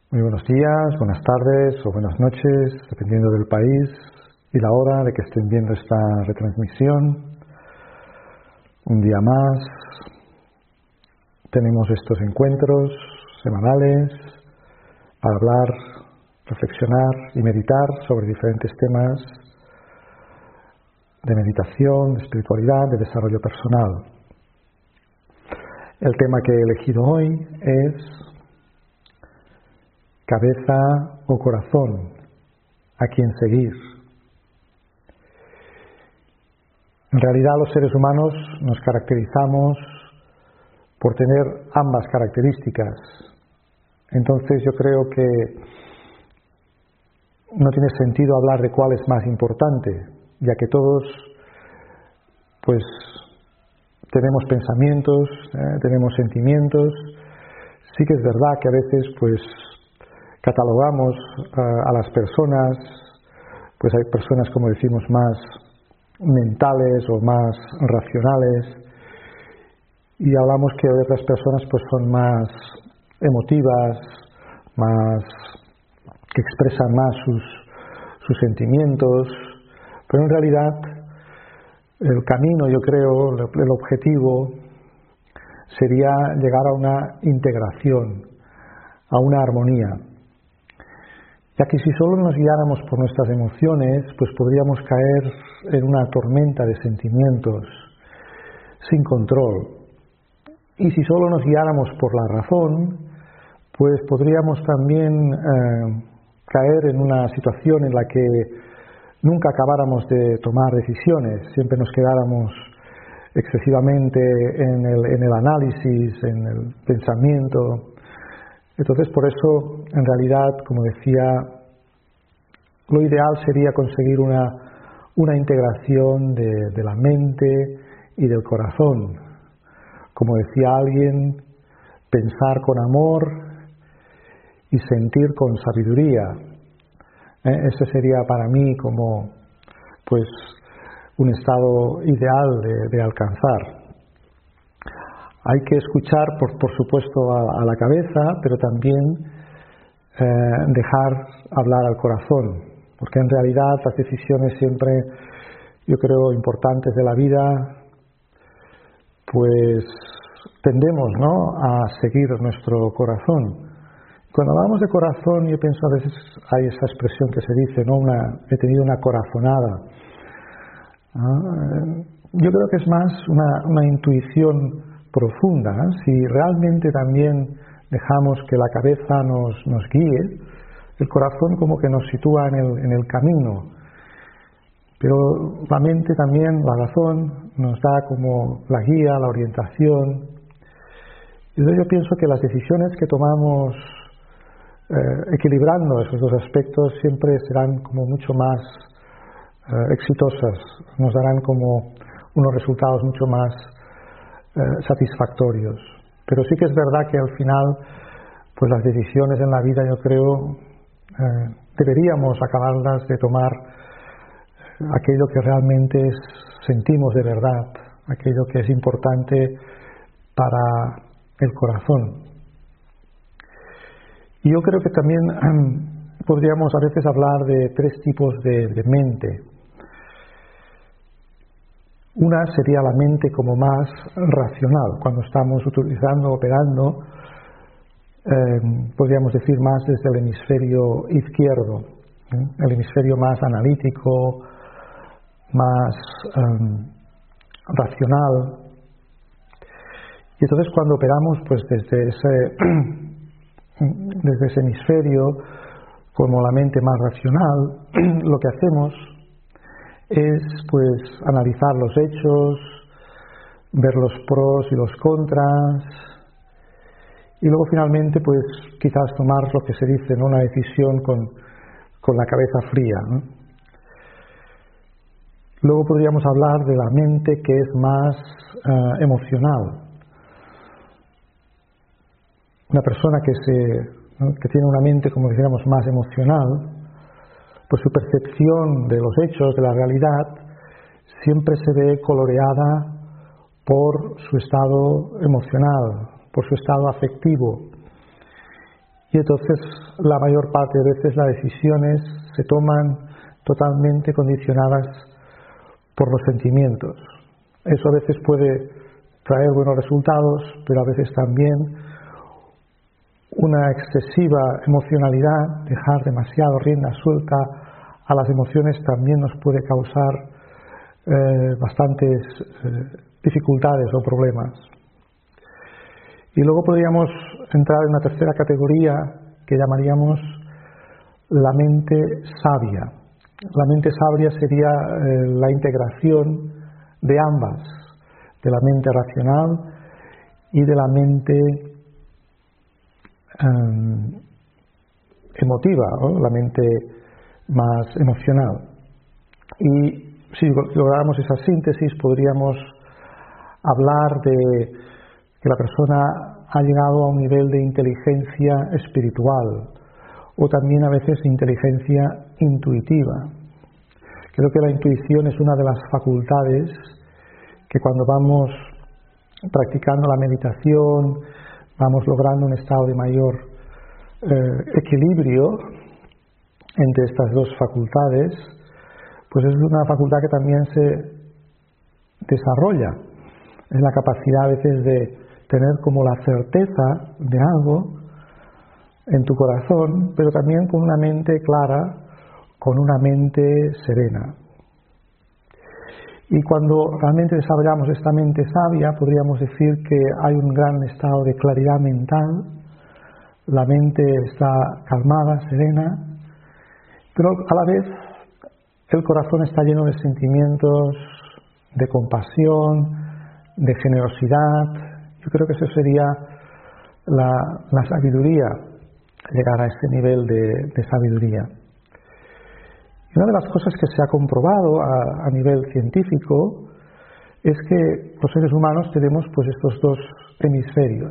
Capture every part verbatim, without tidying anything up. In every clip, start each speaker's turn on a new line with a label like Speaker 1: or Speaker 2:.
Speaker 1: Muy buenos días, buenas tardes o buenas noches, dependiendo del país y la hora de que estén viendo esta retransmisión. Un día más tenemos estos encuentros semanales para hablar, reflexionar y meditar sobre diferentes temas de meditación, de espiritualidad, de desarrollo personal. El tema que he elegido hoy es cabeza o corazón, a quién seguir. En realidad los seres humanos nos caracterizamos por tener ambas características. Entonces yo creo que no tiene sentido hablar de cuál es más importante, ya que todos pues tenemos pensamientos, eh, tenemos sentimientos. Sí que es verdad que a veces pues catalogamos uh, a las personas, pues hay personas, como decimos, más mentales o más racionales, y hablamos que otras personas pues son más emotivas, más que expresan más sus, sus sentimientos, pero en realidad el camino, yo creo, el objetivo sería llegar a una integración, a una armonía. Ya que si solo nos guiáramos por nuestras emociones, pues podríamos caer en una tormenta de sentimientos, sin control. Y si solo nos guiáramos por la razón, pues podríamos también eh, caer en una situación en la que nunca acabáramos de tomar decisiones, siempre nos quedáramos excesivamente en el, en el análisis, en el pensamiento. Entonces, por eso, en realidad, como decía, lo ideal sería conseguir una, una integración de, de la mente y del corazón. Como decía alguien, pensar con amor y sentir con sabiduría. ¿Eh? Ese sería para mí como, pues, un estado ideal de, de alcanzar. Hay que escuchar, por, por supuesto, a, a la cabeza, pero también eh, dejar hablar al corazón, porque en realidad las decisiones siempre, yo creo, importantes de la vida, pues tendemos, ¿no?, a seguir nuestro corazón. Cuando hablamos de corazón, yo pienso a veces hay esa expresión que se dice, ¿no?, una, he tenido una corazonada. ¿Ah? Yo creo que es más una, una intuición profunda. ¿eh? Si realmente también dejamos que la cabeza nos, nos guíe, el corazón como que nos sitúa en el, en el camino, pero la mente también, la razón, nos da como la guía, la orientación. Y entonces yo pienso que las decisiones que tomamos eh, equilibrando esos dos aspectos siempre serán como mucho más eh, exitosas, nos darán como unos resultados mucho más Eh, satisfactorios. Pero sí que es verdad que al final pues las decisiones en la vida, yo creo, eh, deberíamos acabarlas de tomar aquello que realmente es, sentimos de verdad, aquello que es importante para el corazón. Y yo creo que también eh, podríamos a veces hablar de tres tipos de, de mente. Una sería la mente como más racional, cuando estamos utilizando, operando, eh, podríamos decir más desde el hemisferio izquierdo, ¿eh? el hemisferio más analítico, más eh, racional. Y entonces cuando operamos pues desde ese, desde ese hemisferio, como la mente más racional, lo que hacemos es pues analizar los hechos, ver los pros y los contras, y luego finalmente pues quizás tomar lo que se dice, ¿no?, una decisión con, con la cabeza fría, ¿no? Luego podríamos hablar de la mente que es más uh, emocional. Una persona que, se, ¿no?, que tiene una mente, como dijéramos, más emocional, pues su percepción de los hechos, de la realidad, siempre se ve coloreada por su estado emocional, por su estado afectivo. y entonces la mayor parte de veces las decisiones se toman totalmente condicionadas por los sentimientos. Eso a veces puede traer buenos resultados, pero a veces también una excesiva emocionalidad, dejar demasiado rienda suelta a las emociones, también nos puede causar eh, bastantes eh, dificultades o problemas. Y luego podríamos entrar en una tercera categoría que llamaríamos la mente sabia. La mente sabia sería eh, la integración de ambas, de la mente racional y de la mente eh, emotiva, ¿no? La mente más emocional. Y si lográramos esa síntesis, podríamos hablar de que la persona ha llegado a un nivel de inteligencia espiritual o también a veces inteligencia intuitiva. Creo que la intuición es una de las facultades que cuando vamos practicando la meditación, vamos logrando un estado de mayor eh, equilibrio entre estas dos facultades, pues es una facultad que también se desarrolla. Es la capacidad a veces de tener como la certeza de algo en tu corazón, pero también con una mente clara, con una mente serena. Y cuando realmente desarrollamos esta mente sabia, podríamos decir que hay un gran estado de claridad mental, la mente está calmada, serena, pero a la vez el corazón está lleno de sentimientos, de compasión, de generosidad. Yo creo que eso sería la, la sabiduría, llegar a ese nivel de, de sabiduría. Y una de las cosas que se ha comprobado a, a nivel científico es que los seres humanos tenemos pues estos dos hemisferios.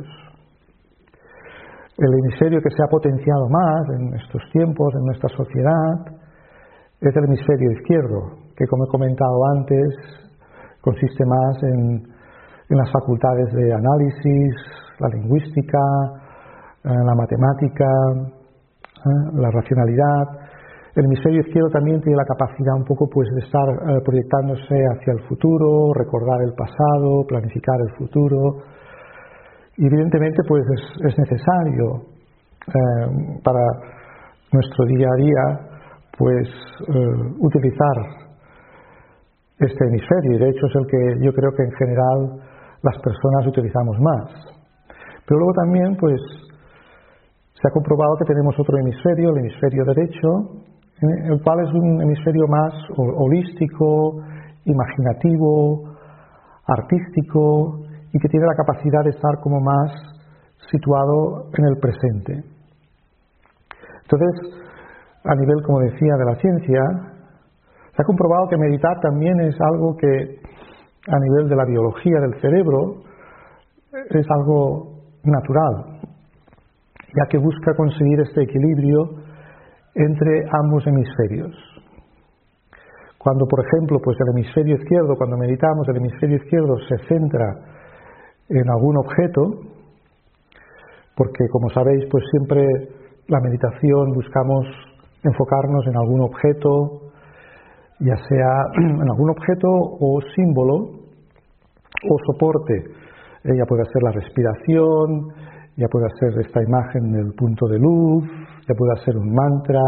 Speaker 1: El hemisferio que se ha potenciado más en estos tiempos, en nuestra sociedad, es el hemisferio izquierdo, que como he comentado antes, consiste más en, en las facultades de análisis, la lingüística, eh, la matemática, eh, la racionalidad. El hemisferio izquierdo también tiene la capacidad un poco pues de estar eh, proyectándose hacia el futuro, recordar el pasado, planificar el futuro. Y evidentemente pues es, es necesario eh, para nuestro día a día pues eh, utilizar este hemisferio, y de hecho es el que yo creo que en general las personas utilizamos más. Pero luego también pues se ha comprobado que tenemos otro hemisferio, el hemisferio derecho, ¿eh? el cual es un hemisferio más holístico, imaginativo, artístico, y que tiene la capacidad de estar como más situado en el presente. Entonces, a nivel, como decía, de la ciencia, se ha comprobado que meditar también es algo que, a nivel de la biología del cerebro, es algo natural, ya que busca conseguir este equilibrio entre ambos hemisferios. Cuando, por ejemplo, pues el hemisferio izquierdo, cuando meditamos, el hemisferio izquierdo se centra en algún objeto, porque como sabéis, pues siempre la meditación buscamos enfocarnos en algún objeto, ya sea en algún objeto o símbolo o soporte. Eh, ya puede ser la respiración, ya puede ser esta imagen del punto de luz, ya puede ser un mantra,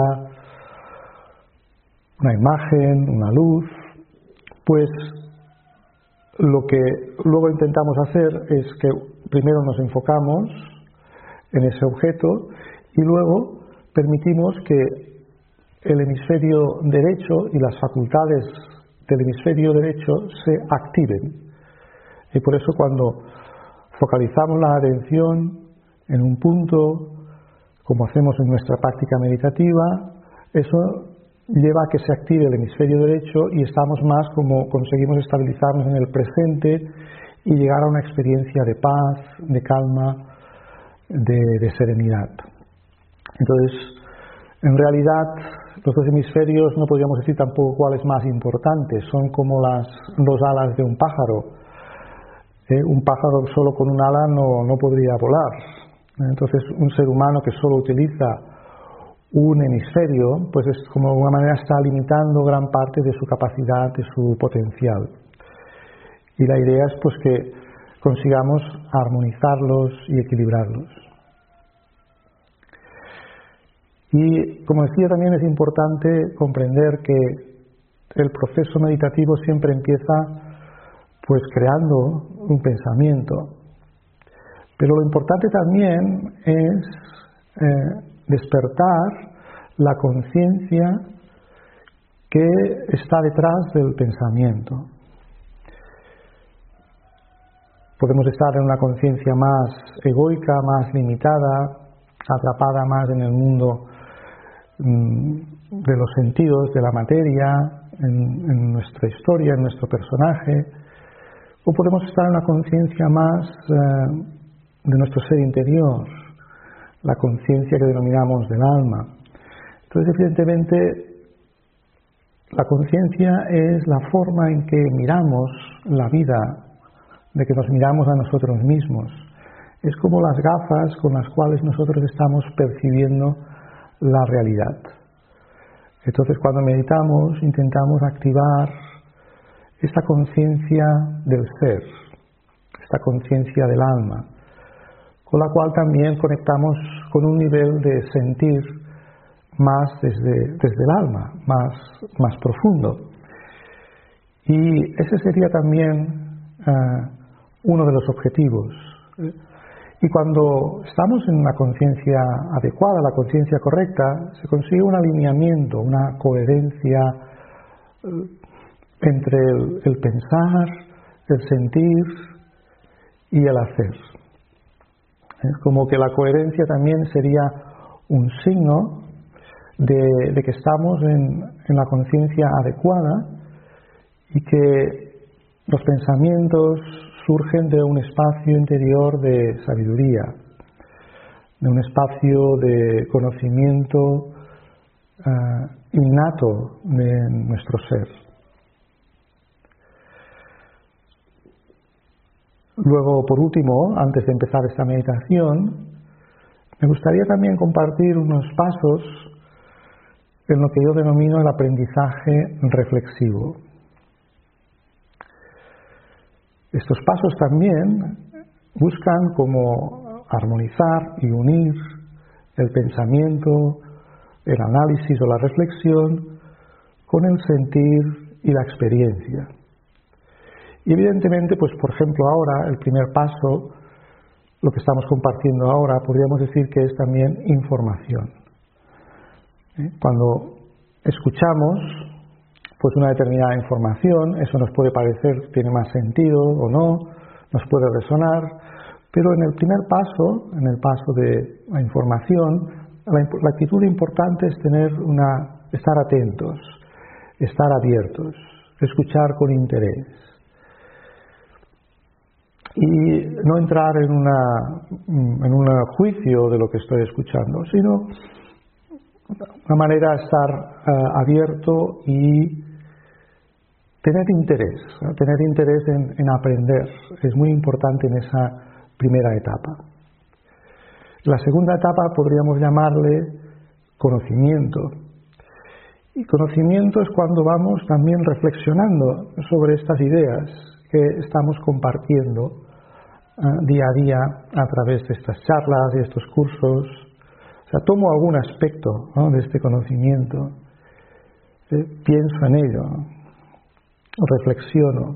Speaker 1: una imagen, una luz. Pues lo que luego intentamos hacer es que primero nos enfocamos en ese objeto y luego permitimos que el hemisferio derecho y las facultades del hemisferio derecho se activen. Y por eso cuando focalizamos la atención en un punto, como hacemos en nuestra práctica meditativa, eso lleva a que se active el hemisferio derecho y estamos más como conseguimos estabilizarnos en el presente y llegar a una experiencia de paz, de calma, de, de serenidad. Entonces, en realidad, los dos hemisferios no podríamos decir tampoco cuál es más importante, son como las dos alas de un pájaro. ¿Eh? Un pájaro solo con un ala no, no podría volar. Entonces, un ser humano que solo utiliza un hemisferio, pues es como de alguna manera está limitando gran parte de su capacidad, de su potencial. Y la idea es pues que consigamos armonizarlos y equilibrarlos. Y como decía, también es importante comprender que el proceso meditativo siempre empieza pues creando un pensamiento. Pero lo importante también es eh, despertar la conciencia que está detrás del pensamiento. Podemos estar en una conciencia más egoica, más limitada, atrapada más en el mundo mmm, de los sentidos, de la materia, en, en nuestra historia, en nuestro personaje. O podemos estar en una conciencia más eh, de nuestro ser interior, la conciencia que denominamos del alma. Entonces, evidentemente, la conciencia es la forma en que miramos la vida, de que nos miramos a nosotros mismos. Es como las gafas con las cuales nosotros estamos percibiendo la realidad. Entonces, cuando meditamos, intentamos activar esta conciencia del ser, esta conciencia del alma, con la cual también conectamos con un nivel de sentir más desde, desde el alma, más, más profundo. Y ese sería también uh, uno de los objetivos. Y cuando estamos en una conciencia adecuada, la conciencia correcta, se consigue un alineamiento, una coherencia uh, entre el, el pensar, el sentir y el hacer. Es como que la coherencia también sería un signo de, de que estamos en, en la conciencia adecuada y que los pensamientos surgen de un espacio interior de sabiduría, de un espacio de conocimiento uh, innato de nuestro ser. Luego, por último, antes de empezar esta meditación, me gustaría también compartir unos pasos en lo que yo denomino el aprendizaje reflexivo. Estos pasos también buscan como armonizar y unir el pensamiento, el análisis o la reflexión con el sentir y la experiencia. Y evidentemente, pues por ejemplo ahora, el primer paso, lo que estamos compartiendo ahora, podríamos decir que es también información. ¿Eh? Cuando escuchamos pues una determinada información, eso nos puede parecer, tiene más sentido o no, nos puede resonar, pero en el primer paso, en el paso de la información, la, la actitud importante es tener una, estar atentos, estar abiertos, escuchar con interés. Y no entrar en, una, en un juicio de lo que estoy escuchando, sino una manera de estar uh, abierto y tener interés, ¿no? tener interés en, en aprender. Es muy importante en esa primera etapa. La segunda etapa podríamos llamarle conocimiento. Y conocimiento es cuando vamos también reflexionando sobre estas ideas que estamos compartiendo uh, día a día a través de estas charlas y estos cursos. O sea, tomo algún aspecto, ¿no?, de este conocimiento, eh, pienso en ello, reflexiono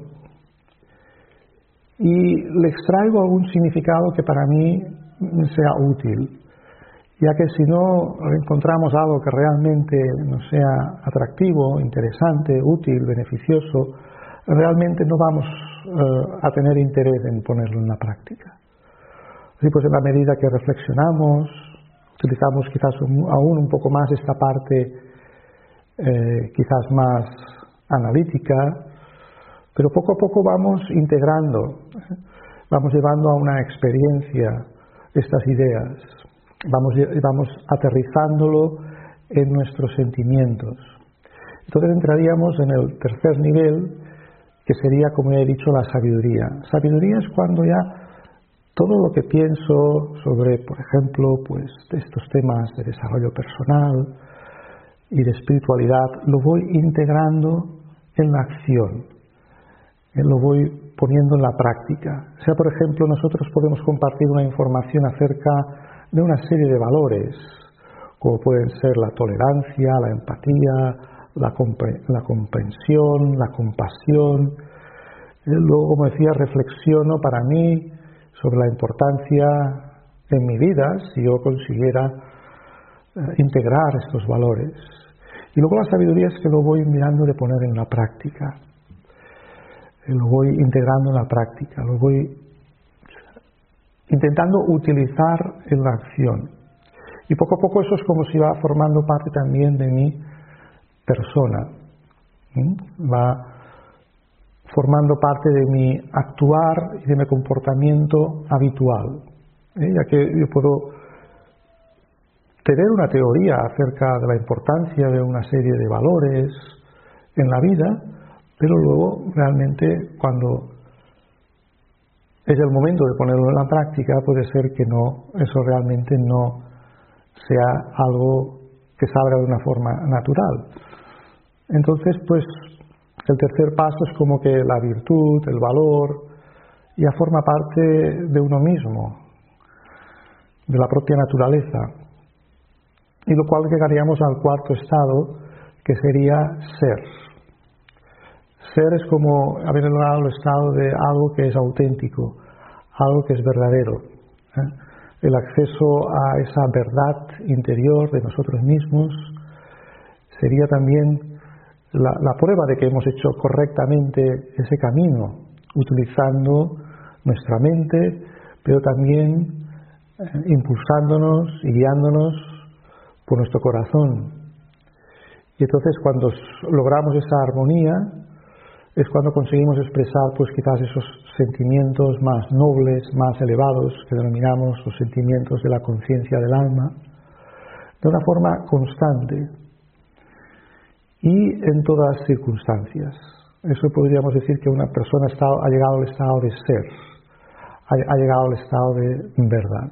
Speaker 1: y le extraigo algún significado que para mí sea útil, ya que si no encontramos algo que realmente nos sea atractivo, interesante, útil, beneficioso, realmente no vamos uh, a tener interés en ponerlo en la práctica. Así pues, en la medida que reflexionamos, utilizamos quizás un, aún un poco más esta parte eh, quizás más analítica, pero poco a poco vamos integrando, ¿eh? vamos llevando a una experiencia estas ideas, vamos, vamos aterrizándolo en nuestros sentimientos. Entonces entraríamos en el tercer nivel, que sería, como ya he dicho, la sabiduría. Sabiduría es cuando ya todo lo que pienso sobre, por ejemplo, pues estos temas de desarrollo personal y de espiritualidad, lo voy integrando en la acción, lo voy poniendo en la práctica. O sea, por ejemplo, nosotros podemos compartir una información acerca de una serie de valores, como pueden ser la tolerancia, la empatía, la, compre- la comprensión, la compasión. Luego, como decía, reflexiono para mí sobre la importancia en mi vida si yo consiguiera eh, integrar estos valores. Y luego la sabiduría es que lo voy mirando de poner en la práctica. Lo voy integrando en la práctica, lo voy intentando utilizar en la acción. Y poco a poco eso es como si va formando parte también de mi persona. ¿Mm? Va formando parte de mi actuar y de mi comportamiento habitual. ¿Eh? Ya que yo puedo tener una teoría acerca de la importancia de una serie de valores en la vida, pero luego realmente cuando es el momento de ponerlo en la práctica puede ser que no, eso realmente no sea algo que salga de una forma natural. Entonces, pues el tercer paso es como que la virtud, el valor, ya forma parte de uno mismo, de la propia naturaleza. Y lo cual llegaríamos al cuarto estado, que sería ser. Ser es como haber logrado el estado de algo que es auténtico, algo que es verdadero. ¿eh? El acceso a esa verdad interior de nosotros mismos sería también la, la prueba de que hemos hecho correctamente ese camino, utilizando nuestra mente, pero también eh, impulsándonos y guiándonos por nuestro corazón. Y entonces cuando logramos esa armonía es cuando conseguimos expresar pues quizás esos sentimientos más nobles, más elevados, que denominamos los sentimientos de la conciencia del alma, de una forma constante y en todas circunstancias. Eso podríamos decir que una persona está, ha llegado al estado de ser, ha, ha llegado al estado de verdad.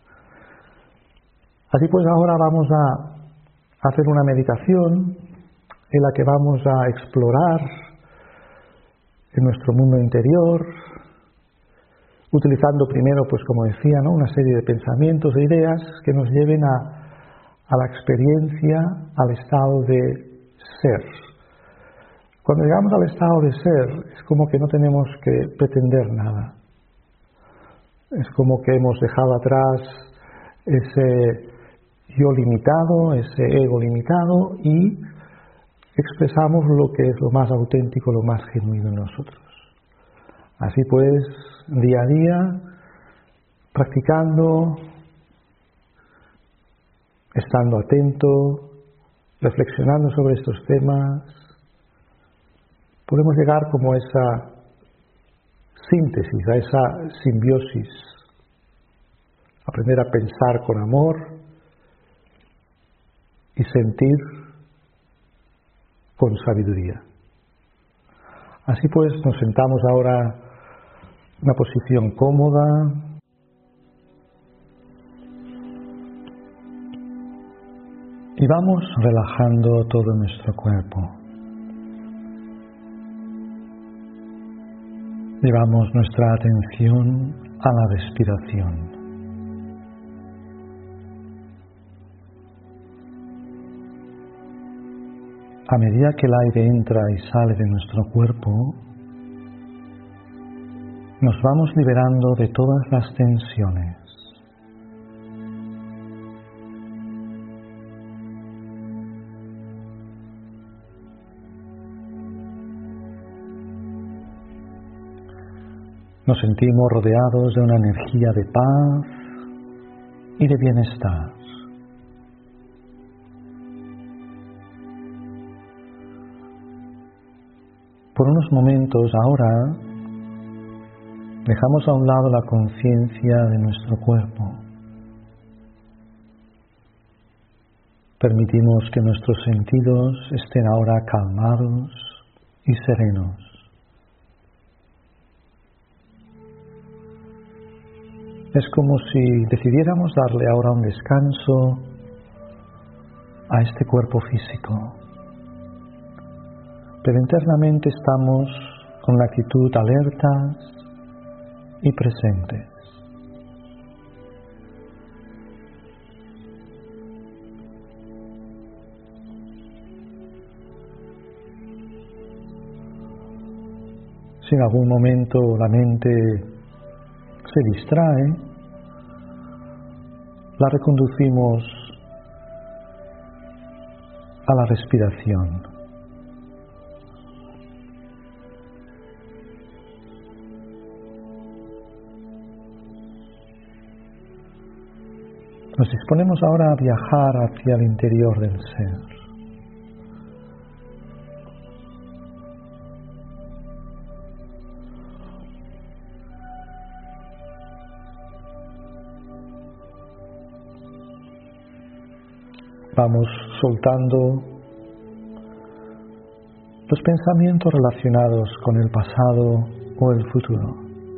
Speaker 1: Así pues ahora vamos a hacer una meditación en la que vamos a explorar en nuestro mundo interior, utilizando primero, pues como decía, ¿no? una serie de pensamientos e ideas que nos lleven a, a la experiencia, al estado de ser. Cuando llegamos al estado de ser, es como que no tenemos que pretender nada. Es como que hemos dejado atrás ese yo limitado, ese ego limitado y expresamos lo que es lo más auténtico, lo más genuino en nosotros. Así pues, día a día, practicando, estando atento, reflexionando sobre estos temas, podemos llegar como a esa síntesis, a esa simbiosis, aprender a pensar con amor y sentir con sabiduría. Así pues, nos sentamos ahora en una posición cómoda, y vamos relajando todo nuestro cuerpo. Llevamos nuestra atención a la respiración. A medida que el aire entra y sale de nuestro cuerpo, nos vamos liberando de todas las tensiones. Nos sentimos rodeados de una energía de paz y de bienestar. Por unos momentos ahora dejamos a un lado la conciencia de nuestro cuerpo. Permitimos que nuestros sentidos estén ahora calmados y serenos. Es como si decidiéramos darle ahora un descanso a este cuerpo físico. Pero internamente estamos con una actitud alertas y presentes. Si en algún momento la mente se distrae, la reconducimos a la respiración. Nos disponemos ahora a viajar hacia el interior del ser. Vamos soltando los pensamientos relacionados con el pasado o el futuro.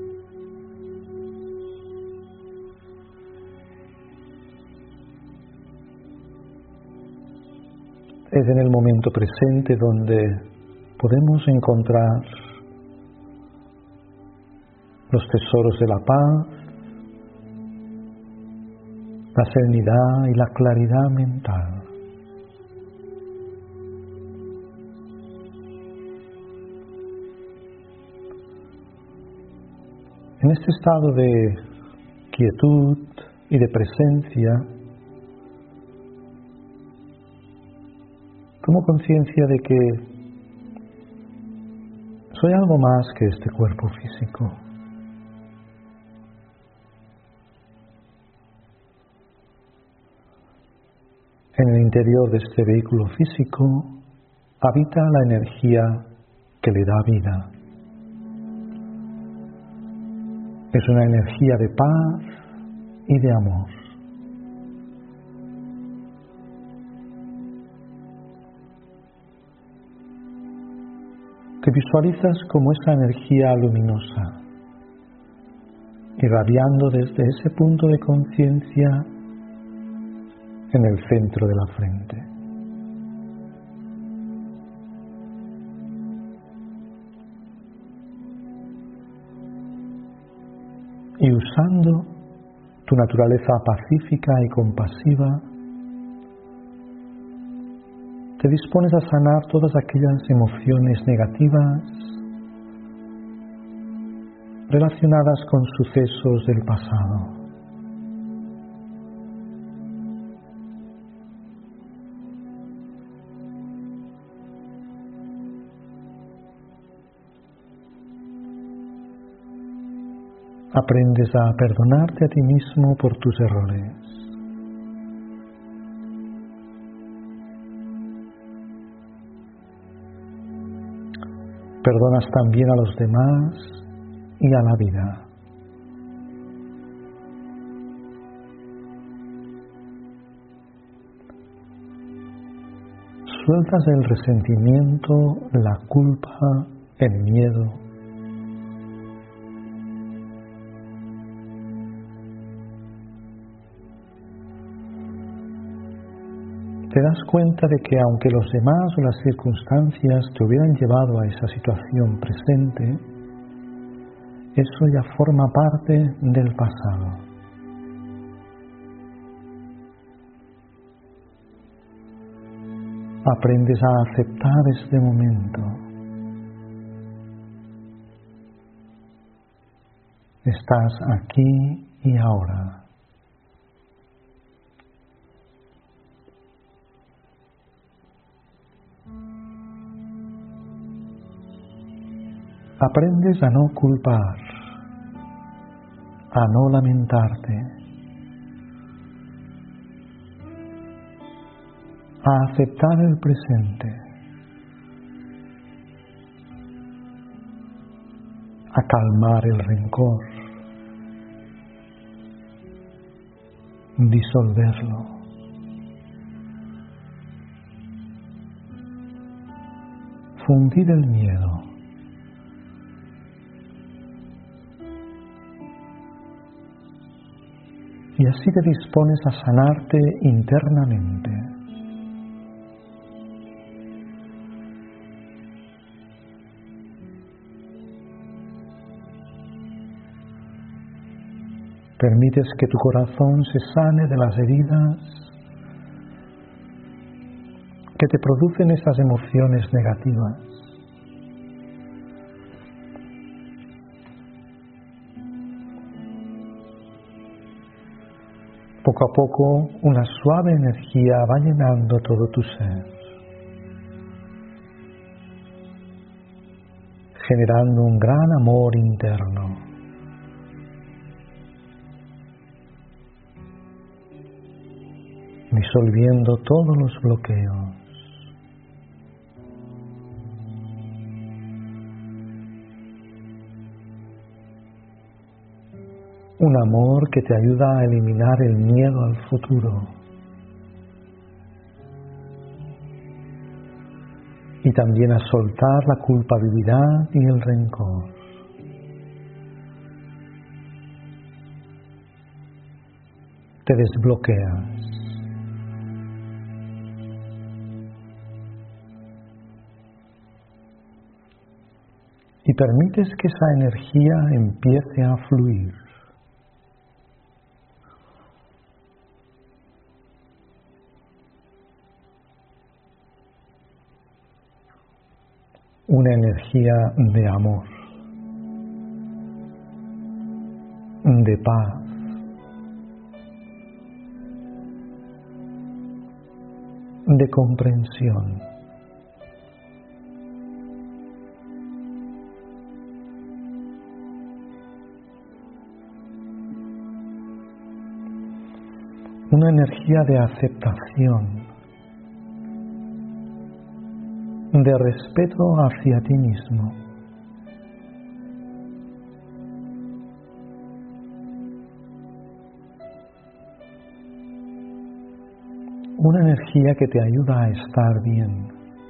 Speaker 1: Es en el momento presente donde podemos encontrar los tesoros de la paz, la serenidad y la claridad mental. En este estado de quietud y de presencia, tomo conciencia de que soy algo más que este cuerpo físico. En el interior de este vehículo físico habita la energía que le da vida. Es una energía de paz y de amor. Te visualizas como esa energía luminosa, irradiando desde ese punto de conciencia en el centro de la frente. Y usando tu naturaleza pacífica y compasiva, te dispones a sanar todas aquellas emociones negativas relacionadas con sucesos del pasado. Aprendes a perdonarte a ti mismo por tus errores. Perdonas también a los demás y a la vida. Sueltas el resentimiento, la culpa, el miedo. Te das cuenta de que aunque los demás o las circunstancias te hubieran llevado a esa situación presente, eso ya forma parte del pasado. Aprendes a aceptar este momento. Estás aquí y ahora. Aprendes a no culpar, a no lamentarte, a aceptar el presente, a calmar el rencor, disolverlo. Fundir el miedo. así te dispones a sanarte internamente. Permites que tu corazón se sane de las heridas que te producen esas emociones negativas. Poco a poco, una suave energía va llenando todo tu ser, generando un gran amor interno. Disolviendo todos los bloqueos. Un amor que te ayuda a eliminar el miedo al futuro. Y también a soltar la culpabilidad y el rencor. Te desbloqueas. Y permites que esa energía empiece a fluir. Una energía de amor, de paz, de comprensión. Una energía de aceptación, de respeto hacia ti mismo. Una energía que te ayuda a estar bien.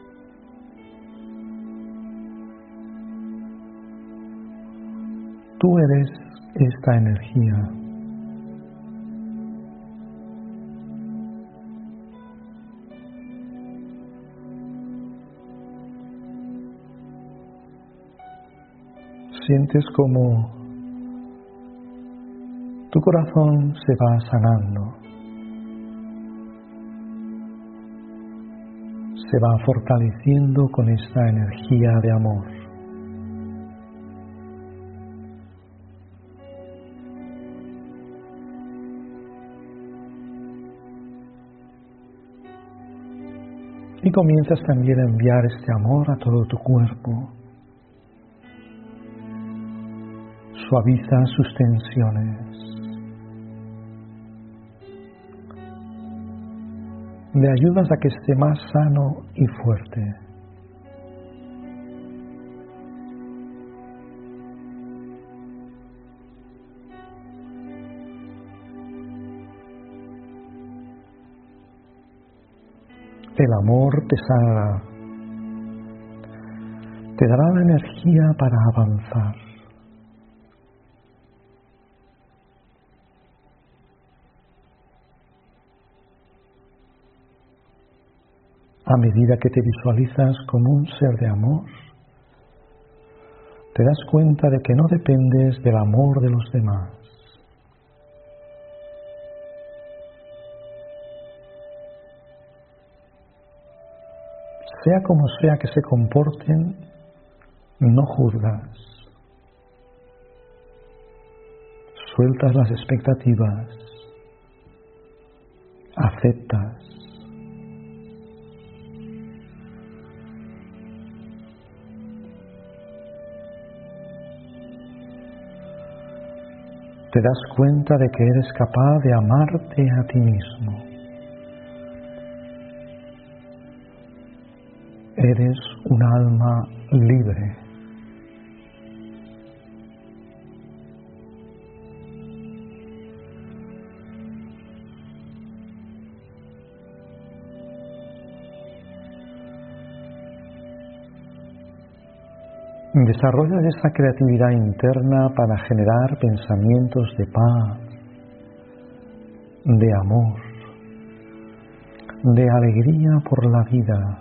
Speaker 1: Tú eres esta energía. Sientes como tu corazón se va sanando, se va fortaleciendo con esta energía de amor. Y comienzas también a enviar este amor a todo tu cuerpo. Suaviza sus tensiones. Le ayudas a que esté más sano y fuerte. El amor te sanará, te dará la energía para avanzar. A medida que te visualizas como un ser de amor, te das cuenta de que no dependes del amor de los demás. Sea como sea que se comporten, no juzgas. Sueltas las expectativas. Aceptas. Te das cuenta de que eres capaz de amarte a ti mismo. Eres un alma libre. Desarrollas esa creatividad interna para generar pensamientos de paz, de amor, de alegría por la vida.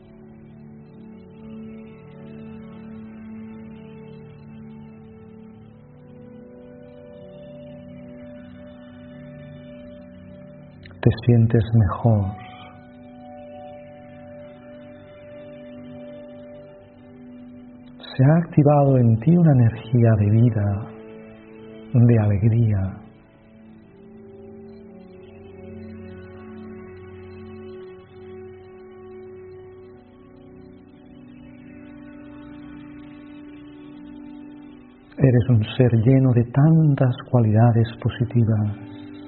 Speaker 1: Te sientes mejor. Se ha activado en ti una energía de vida, de alegría. Eres un ser lleno de tantas cualidades positivas.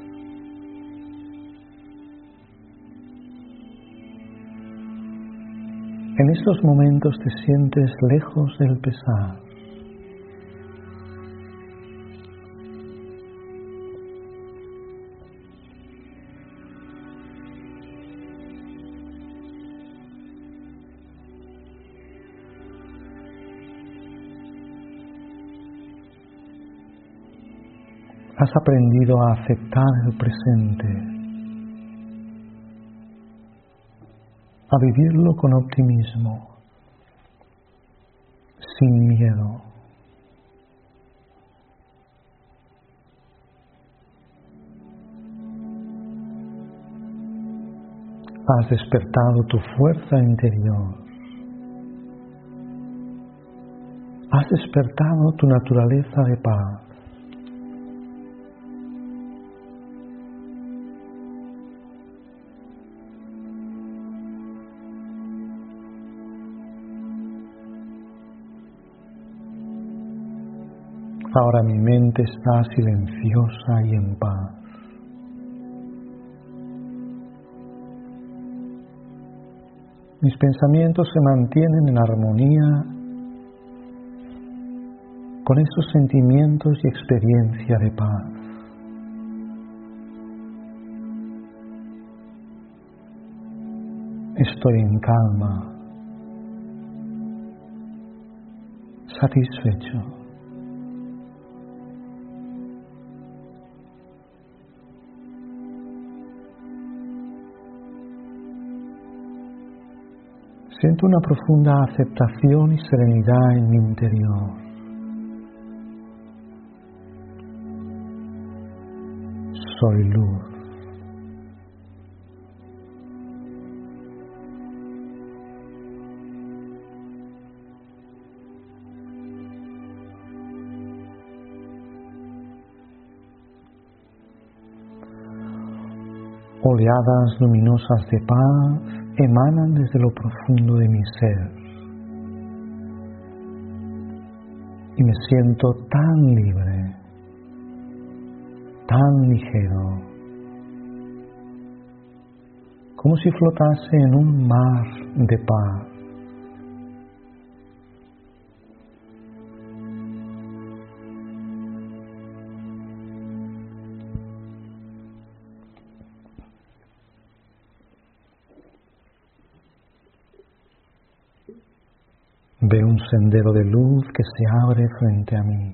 Speaker 1: En estos momentos te sientes lejos del pesar. Has aprendido a aceptar el presente, a vivirlo con optimismo, sin miedo. Has despertado tu fuerza interior. Has despertado tu naturaleza de paz. Ahora mi mente está silenciosa y en paz. Mis pensamientos se mantienen en armonía con esos sentimientos y experiencia de paz. Estoy en calma, satisfecho. Siento una profunda aceptación y serenidad en mi interior. Soy luz. Oleadas luminosas de paz emanan desde lo profundo de mi ser y me siento tan libre, tan ligero, como si flotase en un mar de paz. Veo un sendero de luz que se abre frente a mí.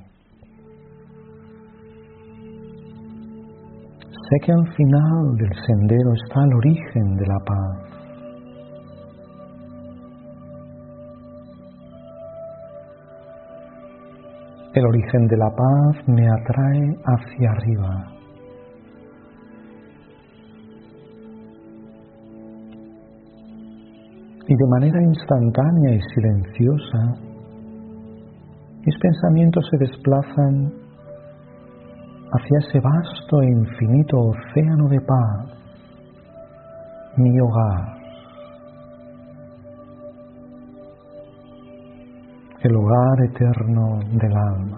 Speaker 1: Sé que al final del sendero está el origen de la paz. El origen de la paz me atrae hacia arriba. Y de manera instantánea y silenciosa, mis pensamientos se desplazan hacia ese vasto e infinito océano de paz, mi hogar, el hogar eterno del alma.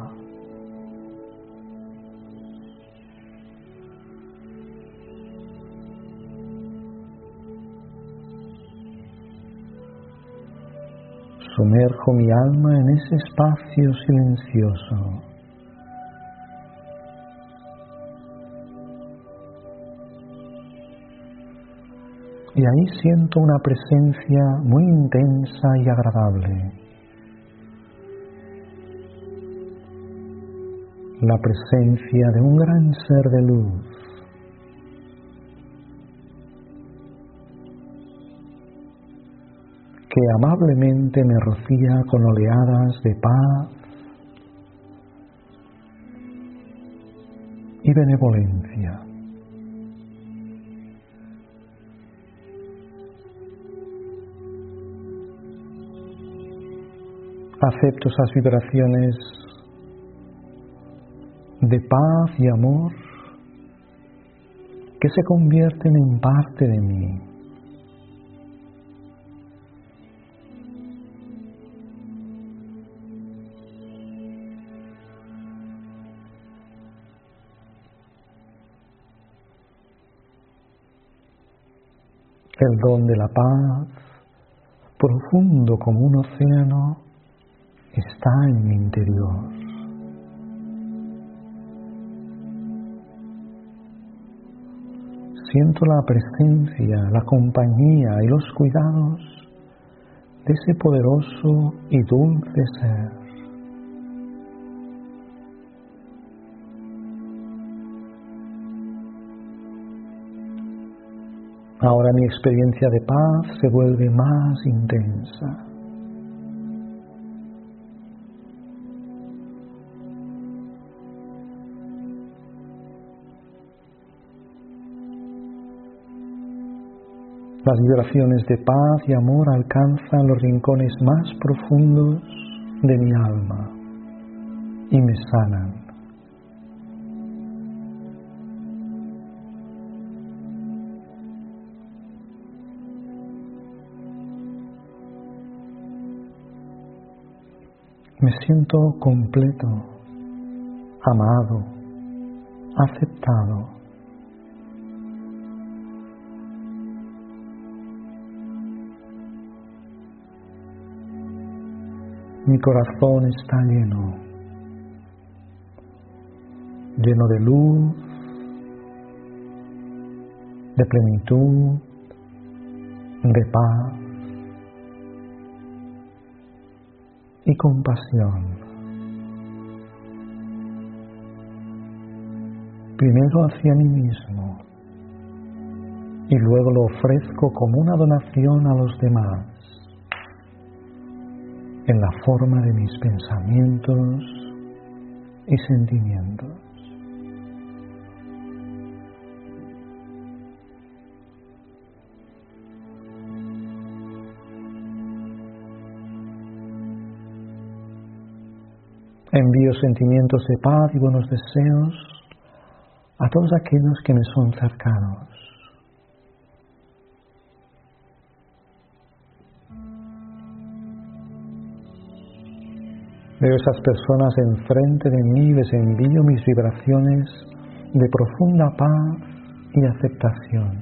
Speaker 1: Sumerjo mi alma en ese espacio silencioso. Y ahí siento una presencia muy intensa y agradable. La presencia de un gran ser de luz, que amablemente me rocía con oleadas de paz y benevolencia. Acepto esas vibraciones de paz y amor que se convierten en parte de mí. El don de la paz, profundo como un océano, está en mi interior. Siento la presencia, la compañía y los cuidados de ese poderoso y dulce ser. Ahora mi experiencia de paz se vuelve más intensa. Las vibraciones de paz y amor alcanzan los rincones más profundos de mi alma y me sanan. Me siento completo, amado, aceptado. Mi corazón está lleno, lleno de luz, de plenitud, de paz y compasión. Primero hacia mí mismo y luego lo ofrezco como una donación a los demás, en la forma de mis pensamientos y sentimientos. Envío sentimientos de paz y buenos deseos a todos aquellos que me son cercanos. Veo esas personas enfrente de mí y les envío mis vibraciones de profunda paz y aceptación.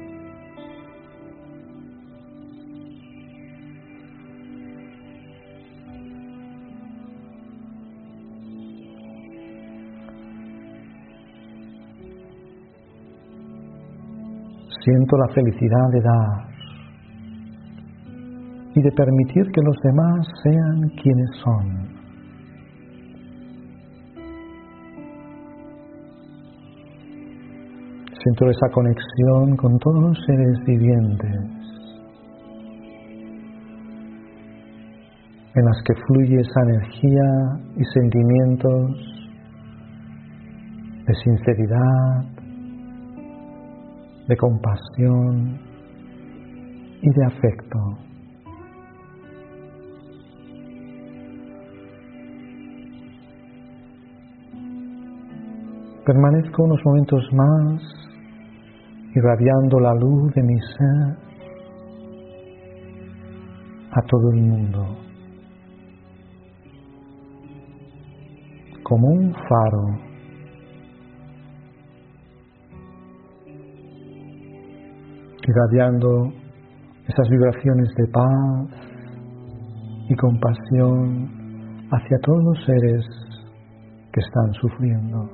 Speaker 1: Siento la felicidad de dar y de permitir que los demás sean quienes son. Siento esa conexión con todos los seres vivientes, en las que fluye esa energía y sentimientos de sinceridad, de compasión y de afecto. Permanezco unos momentos más irradiando la luz de mi ser a todo el mundo, como un faro irradiando esas vibraciones de paz y compasión hacia todos los seres que están sufriendo.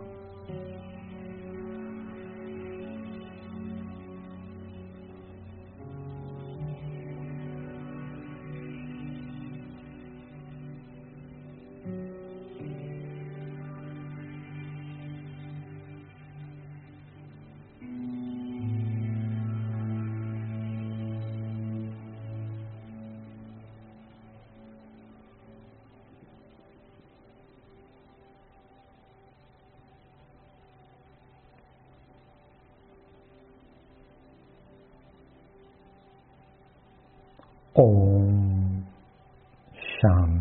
Speaker 1: Om Shanti.